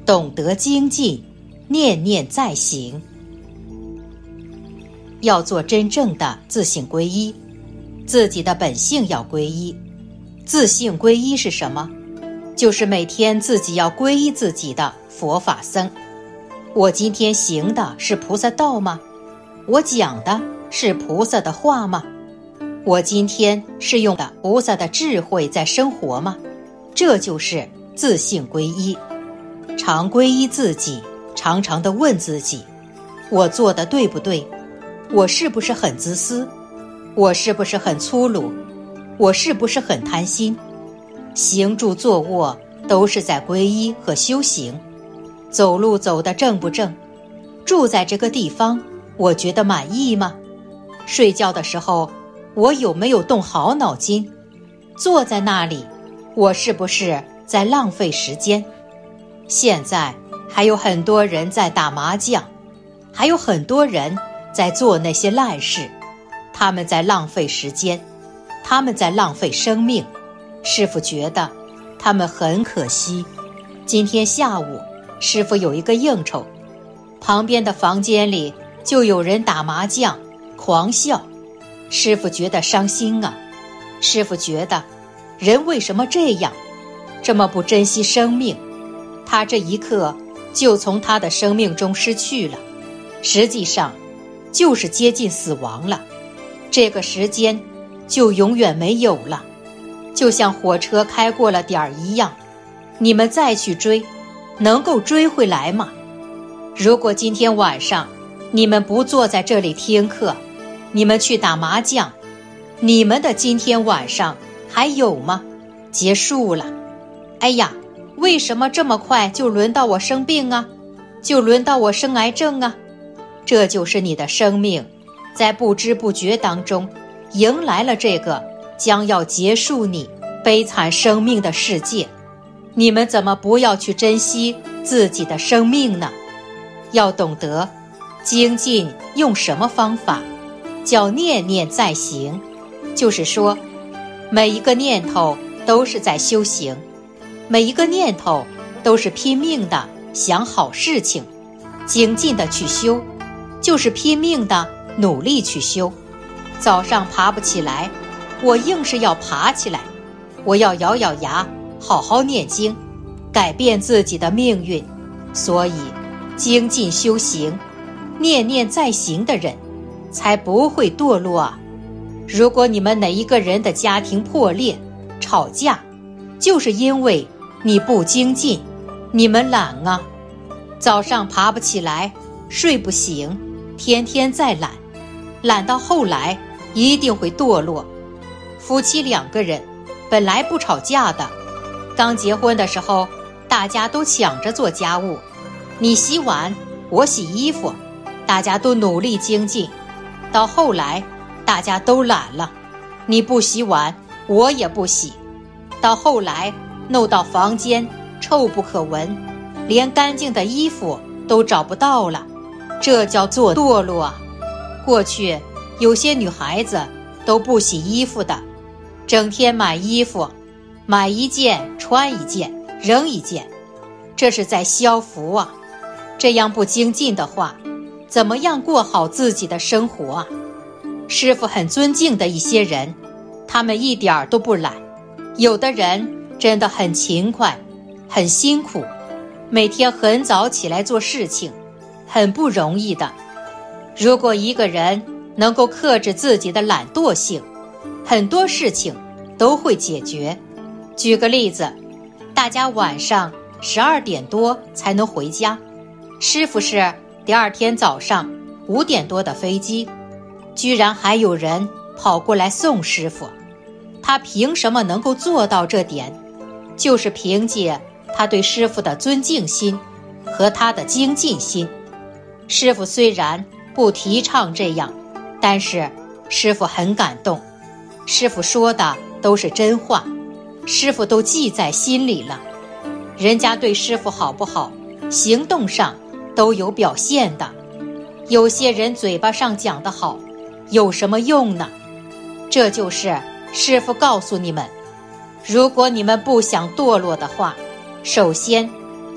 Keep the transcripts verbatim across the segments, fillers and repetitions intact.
懂得精进，念念在行。要做真正的自性皈依，自己的本性要皈依。自性皈依是什么？就是每天自己要皈依自己的佛法僧。我今天行的是菩萨道吗？我讲的是菩萨的话吗？我今天是用的菩萨的智慧在生活吗？这就是自性皈依。常皈依自己，常常地问自己，我做的对不对？我是不是很自私？我是不是很粗鲁？我是不是很贪心？行住坐卧都是在皈依和修行。走路走得正不正？住在这个地方，我觉得满意吗？睡觉的时候，我有没有动好脑筋？坐在那里，我是不是在浪费时间？现在还有很多人在打麻将，还有很多人在做那些烂事，他们在浪费时间，他们在浪费生命。师父觉得他们很可惜。今天下午师父有一个应酬，旁边的房间里就有人打麻将狂笑，师父觉得伤心啊。师父觉得人为什么这样，这么不珍惜生命？他这一刻就从他的生命中失去了，实际上就是接近死亡了。这个时间就永远没有了，就像火车开过了点儿一样，你们再去追，能够追回来吗？如果今天晚上你们不坐在这里听课，你们去打麻将，你们的今天晚上还有吗？结束了。哎呀，为什么这么快就轮到我生病啊？就轮到我生癌症啊？这就是你的生命在不知不觉当中迎来了这个将要结束你悲惨生命的世界。你们怎么不要去珍惜自己的生命呢？要懂得精进用什么方法？叫念念在行，就是说每一个念头都是在修行，每一个念头都是拼命的想好事情，精进的去修，就是拼命的努力去修。早上爬不起来，我硬是要爬起来，我要咬咬牙好好念经，改变自己的命运。所以精进修行，念念在行的人才不会堕落啊。如果你们哪一个人的家庭破裂吵架，就是因为你不精进，你们懒啊。早上爬不起来，睡不醒，天天在懒，懒到后来一定会堕落。夫妻两个人本来不吵架的，刚结婚的时候大家都抢着做家务，你洗碗我洗衣服，大家都努力精进。到后来大家都懒了，你不洗碗我也不洗，到后来弄到房间臭不可闻，连干净的衣服都找不到了，这叫做堕落啊。过去有些女孩子都不洗衣服的，整天买衣服，买一件穿一件扔一件，这是在消福啊。这样不精进的话，怎么样过好自己的生活啊？师父很尊敬的一些人，他们一点都不懒，有的人真的很勤快，很辛苦，每天很早起来做事情，很不容易的。如果一个人能够克制自己的懒惰性，很多事情都会解决。举个例子，大家晚上十二点多才能回家，师父是第二天早上五点多的飞机，居然还有人跑过来送师父。他凭什么能够做到这点？就是凭借他对师父的尊敬心和他的精进心。师父虽然不提倡这样，但是师父很感动，师父说的都是真话，师父都记在心里了。人家对师父好不好，行动上都有表现的。有些人嘴巴上讲得好，有什么用呢？这就是师父告诉你们，如果你们不想堕落的话，首先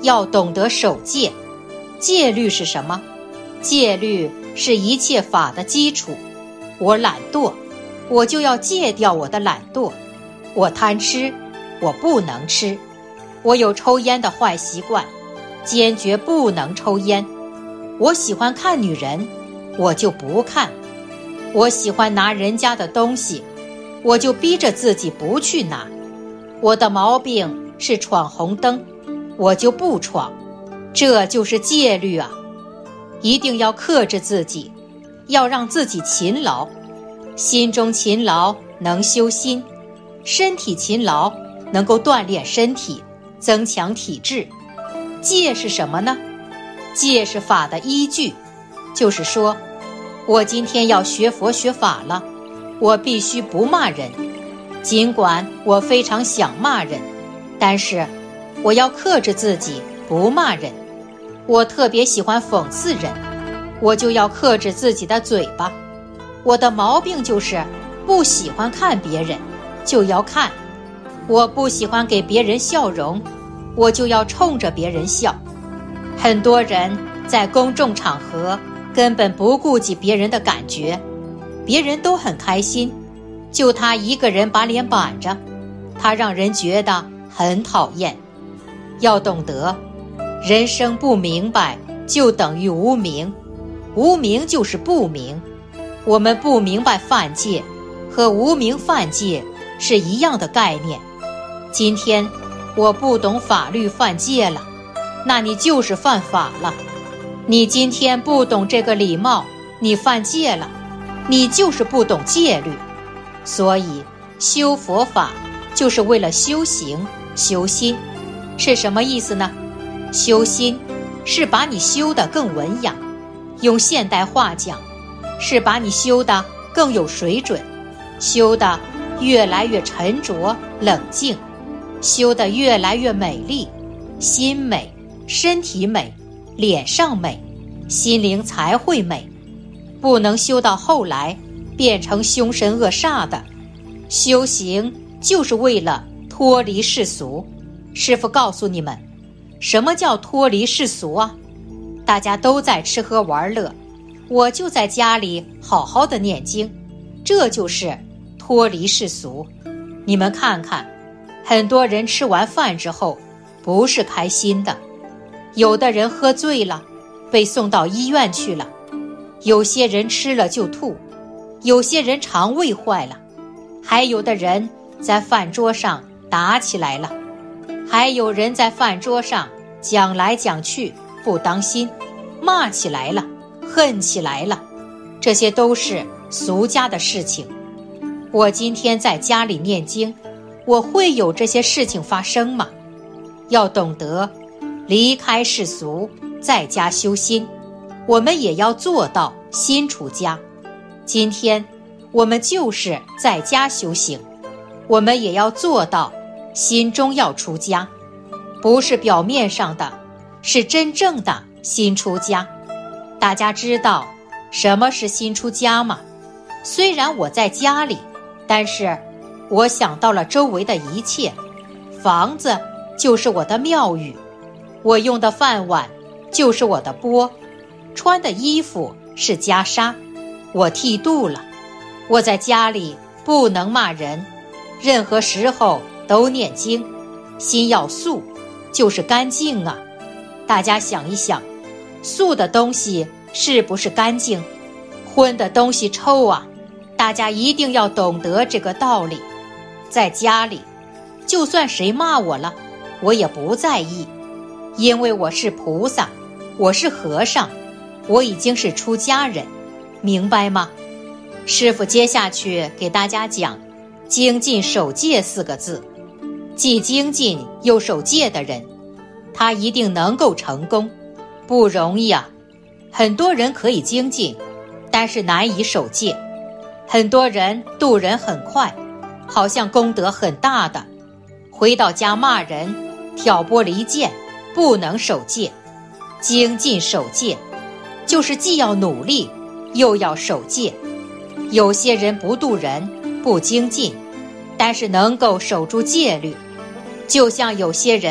要懂得守戒。戒律是什么？戒律是一切法的基础。我懒惰，我就要戒掉我的懒惰。我贪吃，我不能吃。我有抽烟的坏习惯，坚决不能抽烟。我喜欢看女人，我就不看。我喜欢拿人家的东西，我就逼着自己不去拿。我的毛病是闯红灯，我就不闯。这就是戒律啊！一定要克制自己，要让自己勤劳。心中勤劳能修心，身体勤劳能够锻炼身体，增强体质。戒是什么呢？戒是法的依据，就是说，我今天要学佛学法了，我必须不骂人。尽管我非常想骂人，但是我要克制自己不骂人。我特别喜欢讽刺人，我就要克制自己的嘴巴。我的毛病就是不喜欢看别人，就要看。我不喜欢给别人笑容，我就要冲着别人笑。很多人在公众场合根本不顾及别人的感觉，别人都很开心，就他一个人把脸板着，他让人觉得很讨厌。要懂得，人生不明白就等于无明，无明就是不明。我们不明白犯戒和无明犯戒是一样的概念。今天我不懂法律犯戒了，那你就是犯法了。你今天不懂这个礼貌，你犯戒了，你就是不懂戒律。所以修佛法就是为了修行修心。是什么意思呢？修心是把你修得更文雅，用现代话讲，是把你修得更有水准，修得越来越沉着冷静，修得越来越美丽，心美，身体美，脸上美，心灵才会美。不能修到后来变成凶神恶煞的。修行就是为了脱离世俗。师父告诉你们，什么叫脱离世俗啊？大家都在吃喝玩乐，我就在家里好好的念经，这就是脱离世俗。你们看看，很多人吃完饭之后不是开心的，有的人喝醉了，被送到医院去了，有些人吃了就吐，有些人肠胃坏了，还有的人在饭桌上打起来了，还有人在饭桌上讲来讲去不当心，骂起来了，恨起来了，这些都是俗家的事情。我今天在家里念经，我会有这些事情发生吗？要懂得离开世俗，在家修心。我们也要做到心出家。今天我们就是在家修行，我们也要做到心中要出家，不是表面上的，是真正的心出家。大家知道什么是心出家吗？虽然我在家里，但是我想到了周围的一切。房子就是我的庙宇，我用的饭碗就是我的钵，穿的衣服是袈裟，我剃度了。我在家里不能骂人，任何时候都念经，心要素，就是干净啊。大家想一想，素的东西是不是干净？荤的东西臭啊。大家一定要懂得这个道理。在家里，就算谁骂我了，我也不在意，因为我是菩萨，我是和尚，我已经是出家人，明白吗？师父接下去给大家讲精进守戒四个字。既精进又守戒的人，他一定能够成功。不容易啊，很多人可以精进，但是难以守戒。很多人渡人很快，好像功德很大的，回到家骂人，挑拨离间，不能守戒。精进守戒就是既要努力又要守戒。有些人不渡人，不精进，但是能够守住戒律。就像有些人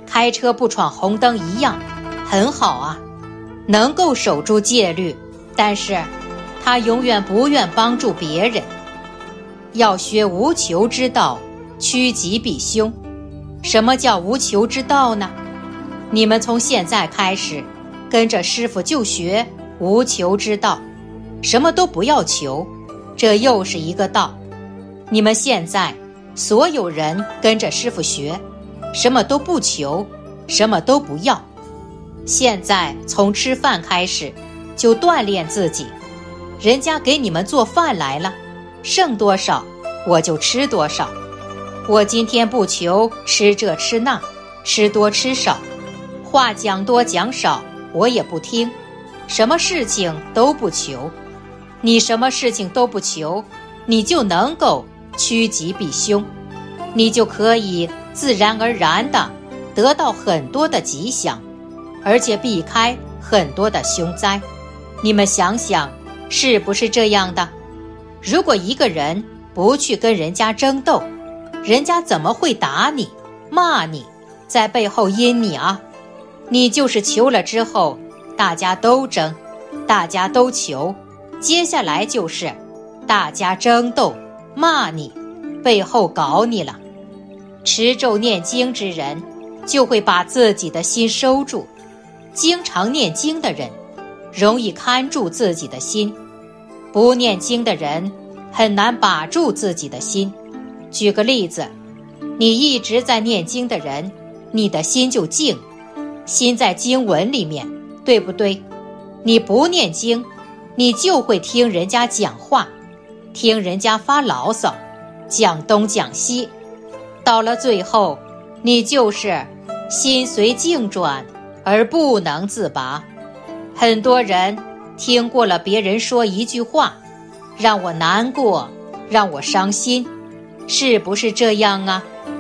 开车不闯红灯一样，很好啊，能够守住戒律，但是他永远不愿帮助别人。要学无求之道，趋吉避凶。什么叫无求之道呢？你们从现在开始跟着师父就学无求之道，什么都不要求，这又是一个道。你们现在所有人跟着师父学，什么都不求，什么都不要。现在从吃饭开始就锻炼自己，人家给你们做饭来了，剩多少我就吃多少。我今天不求吃这吃那，吃多吃少，话讲多讲少我也不听，什么事情都不求。你什么事情都不求，你就能够趋吉避凶，你就可以自然而然地得到很多的吉祥，而且避开很多的凶灾。你们想想，是不是这样的？如果一个人不去跟人家争斗，人家怎么会打你、骂你，在背后阴你啊？你就是求了之后，大家都争，大家都求，接下来就是大家争斗，骂你，背后搞你了。持咒念经之人就会把自己的心收住，经常念经的人容易看住自己的心，不念经的人很难把住自己的心。举个例子，你一直在念经的人，你的心就静，心在经文里面，对不对？你不念经，你就会听人家讲话，听人家发牢骚，讲东讲西，到了最后，你就是心随境转而不能自拔。很多人听过了别人说一句话，让我难过，让我伤心，是不是这样啊？